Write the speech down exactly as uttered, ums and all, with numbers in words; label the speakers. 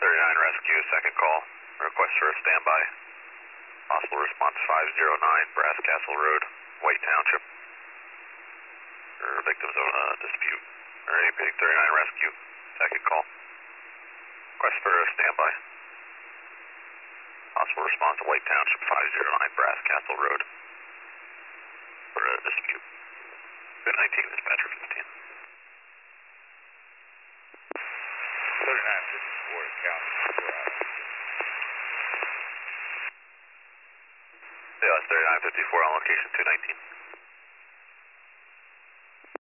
Speaker 1: thirty-nine Rescue, second call. Request for a standby. Possible response five zero nine Brass Castle Road, White Township. For victims of a dispute. Repeating thirty-nine Rescue, second call. Request for a standby. Possible response to White Township five zero nine Brass Castle Road. For a dispute. Good nineteen, dispatcher fifteen.
Speaker 2: thirty-nine fifty-four to count.
Speaker 1: Yeah, it's thirty-nine fifty-four on location two nineteen.